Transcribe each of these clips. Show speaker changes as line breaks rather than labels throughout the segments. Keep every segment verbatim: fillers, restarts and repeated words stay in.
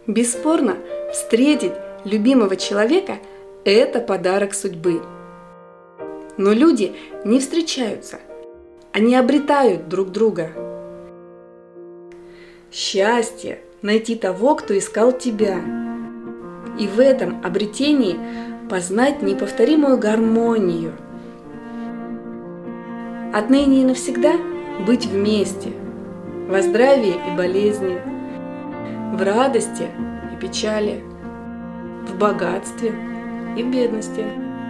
Бесспорно, встретить любимого человека – это подарок судьбы. Но люди не встречаются, они обретают друг друга. Счастье – найти того, кто искал тебя. И в этом обретении познать неповторимую гармонию. Отныне и навсегда быть вместе, во здравии и болезни, в радости и печали, в богатстве и в бедности.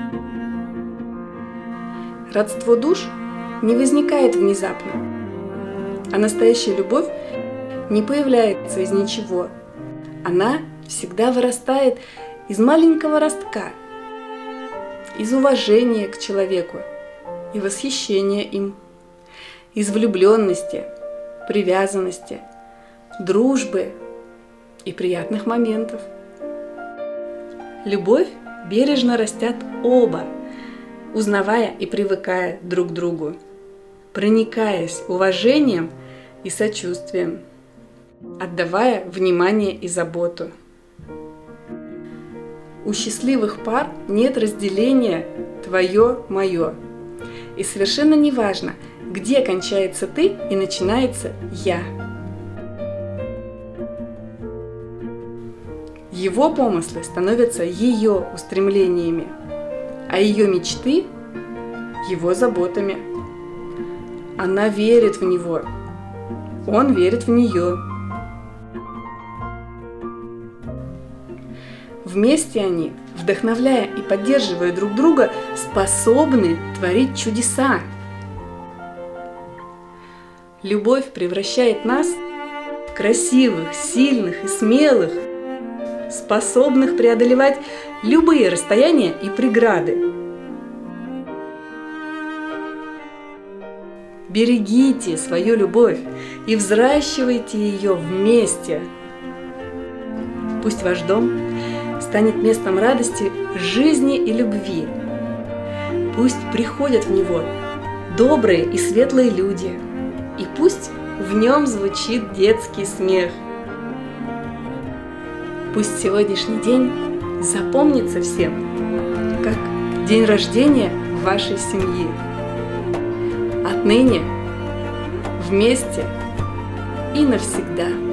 Родство душ не возникает внезапно, а настоящая любовь не появляется из ничего. Она всегда вырастает из маленького ростка, из уважения к человеку и восхищения им, из влюбленности, привязанности, дружбы и приятных моментов. Любовь бережно растят оба, узнавая и привыкая друг к другу, проникаясь уважением и сочувствием, отдавая внимание и заботу. У счастливых пар нет разделения твое-мое. И совершенно не важно, где кончается ты и начинается я. Его помыслы становятся ее устремлениями, а ее мечты – его заботами. Она верит в него, он верит в нее. Вместе они, вдохновляя и поддерживая друг друга, способны творить чудеса. Любовь превращает нас в красивых, сильных и смелых, способных преодолевать любые расстояния и преграды. Берегите свою любовь и взращивайте ее вместе. Пусть ваш дом станет местом радости, жизни и любви. Пусть приходят в него добрые и светлые люди, и пусть в нем звучит детский смех. Пусть сегодняшний день запомнится всем, как день рождения вашей семьи. Отныне вместе и навсегда.